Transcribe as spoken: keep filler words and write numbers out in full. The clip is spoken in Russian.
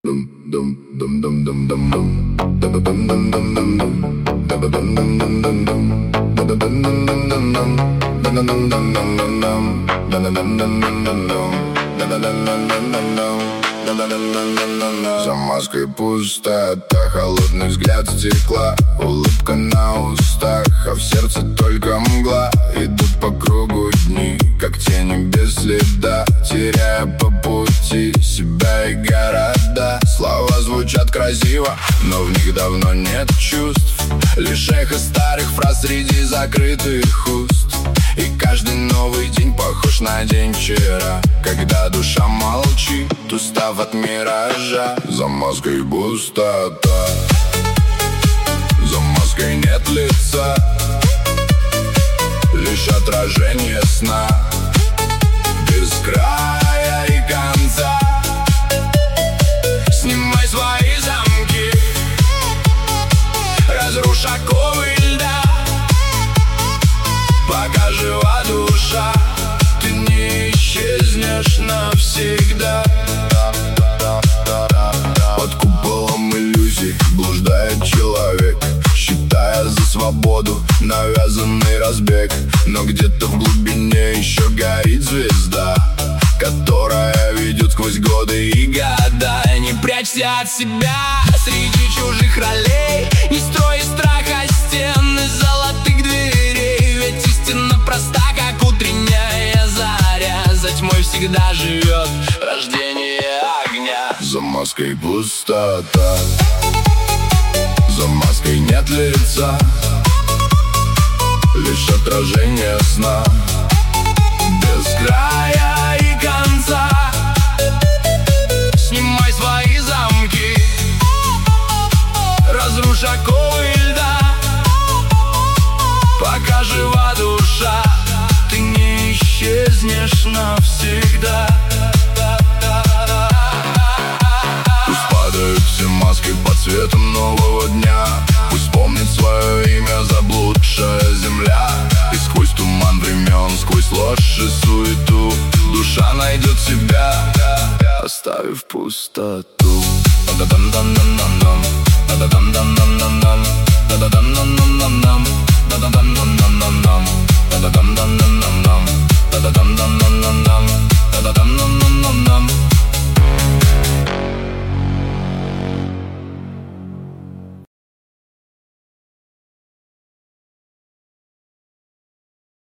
За маской пустота, холодный взгляд стекла, улыбка на устах, а в сердце только мгла. Идут по кругу дни, как тени без следа, теряя по пути себя и города. Слова звучат красиво, но в них давно нет чувств, лишь эхо старых фраз среди закрытых уст. И каждый новый день похож на день вчера, когда душа молчит, устав от миража. За маской пустота, за маской нет лица, лишь отражение сна, без края и конца. Снимай свои замки, разрушь оковы льда, пока жива душа, ты не исчезнешь навсегда. Под куполом иллюзий блуждает человек, считая за свободу навязанный разбег. Но где-то в глубине еще горит звезда, которая ведет сквозь годы и года. Не прячься от себя среди чужих ролей, не строй из страха стены золотых дверей. Ведь истина проста, как утренняя заря, за тьмой всегда живет рождение огня. За маской пустота, за маской нет лица, лишь отражение сна, без края и конца. Снимай свои замки, разрушь оковы льда, пока жива душа, ты не исчезнешь навсегда. Пусть падают все маски под светом нового дня, пусть помнит свое имя заблудшая земля. И сквозь туман времен, сквозь ложь и суету, душа найдет себя, оставив пустоту. Та-да-дам-дам-дам-дам-дам, та-да-дам-дам-дам-дам-дам, та-да-дам-дам-дам-дам-дам, та-да-дам-дам-дам-дам-дам, та-да-дам-дам-дам-дам.